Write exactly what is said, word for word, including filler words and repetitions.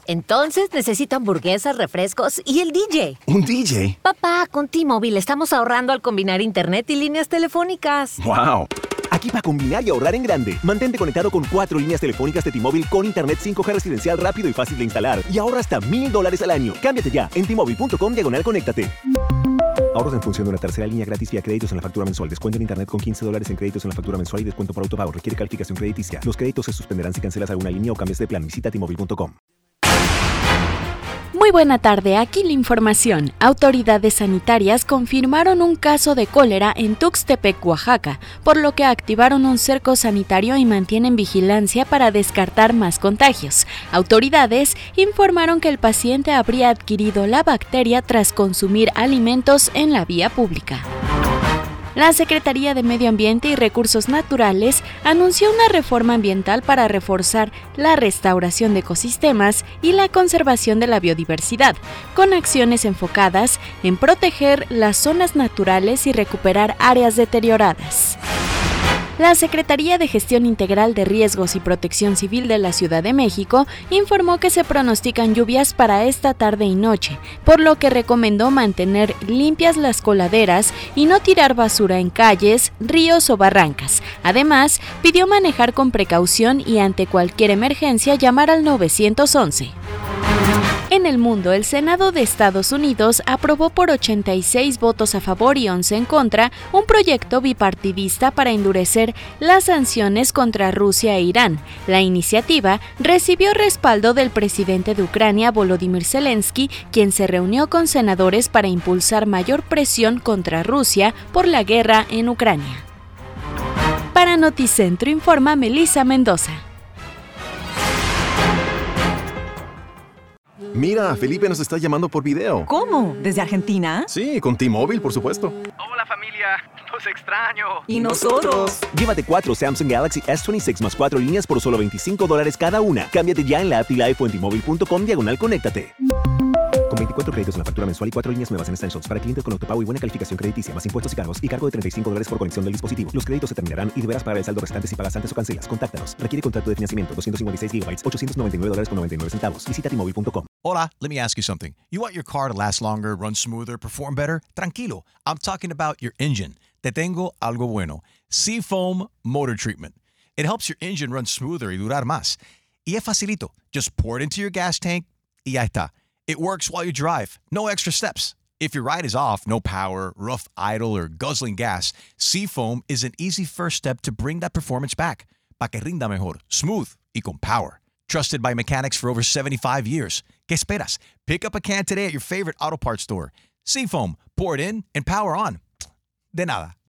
Entonces necesito hamburguesas, refrescos y el D J. ¿Un D J? Papá, con T-Mobile estamos ahorrando al combinar internet y líneas telefónicas. ¡Wow! Aquí para combinar y ahorrar en grande. Mantente conectado con cuatro líneas telefónicas de T-Mobile con internet cinco G residencial rápido y fácil de instalar. Y ahorra hasta mil dólares al año. Cámbiate ya en T-Mobile.com diagonal conéctate. Ahorros en función de una tercera línea gratis vía créditos en la factura mensual. Descuento en internet con quince dólares en créditos en la factura mensual y descuento por autopago. Requiere calificación crediticia. Los créditos se suspenderán si cancelas alguna línea o cambias de plan. Visita T Mobile punto com. Muy buena tarde, aquí la información. Autoridades sanitarias confirmaron un caso de cólera en Tuxtepec, Oaxaca, por lo que activaron un cerco sanitario y mantienen vigilancia para descartar más contagios. Autoridades informaron que el paciente habría adquirido la bacteria tras consumir alimentos en la vía pública. La Secretaría de Medio Ambiente y Recursos Naturales anunció una reforma ambiental para reforzar la restauración de ecosistemas y la conservación de la biodiversidad, con acciones enfocadas en proteger las zonas naturales y recuperar áreas deterioradas. La Secretaría de Gestión Integral de Riesgos y Protección Civil de la Ciudad de México informó que se pronostican lluvias para esta tarde y noche, por lo que recomendó mantener limpias las coladeras y no tirar basura en calles, ríos o barrancas. Además, pidió manejar con precaución y ante cualquier emergencia llamar al nueve once. En el mundo, el Senado de Estados Unidos aprobó por ochenta y seis votos a favor y once en contra un proyecto bipartidista para endurecer las sanciones contra Rusia e Irán. La iniciativa recibió respaldo del presidente de Ucrania, Volodymyr Zelensky, quien se reunió con senadores para impulsar mayor presión contra Rusia por la guerra en Ucrania. Para Noticentro informa Melissa Mendoza. Mira, Felipe nos está llamando por video. ¿Cómo? ¿Desde Argentina? Sí, con T-Mobile, por supuesto. Hola familia, los extraño. ¿Y nosotros? Llévate cuatro Samsung Galaxy S veintiséis más cuatro líneas por solo veinticinco dólares cada una. Cámbiate ya en la app T-Life o en T Mobile punto com diagonal conéctate. Con veinticuatro créditos en la factura mensual y cuatro líneas nuevas en Essentials para clientes con autopago y buena calificación crediticia, más impuestos y cargos y cargo de treinta y cinco dólares por conexión del dispositivo. Los créditos se terminarán y deberás pagar el saldo restante si pagas antes o cancelas. Contáctanos. Requiere contrato de financiamiento doscientos cincuenta y seis gigabytes, ochocientos noventa y nueve dólares con noventa y nueve centavos. Visita T Mobile punto com. Hola, let me ask you something. You want your car to last longer, run smoother, perform better? Tranquilo. I'm talking about your engine. Te tengo algo bueno. Seafoam Motor Treatment. It helps your engine run smoother y durar más. Y es facilito. Just pour it into your gas tank y ya está. It works while you drive. No extra steps. If your ride is off, no power, rough idle, or guzzling gas, Seafoam is an easy first step to bring that performance back. Pa' que rinda mejor, smooth y con power. Trusted by mechanics for over seventy-five years. ¿Qué esperas? Pick up a can today at your favorite auto parts store. Seafoam, pour it in and power on. De nada.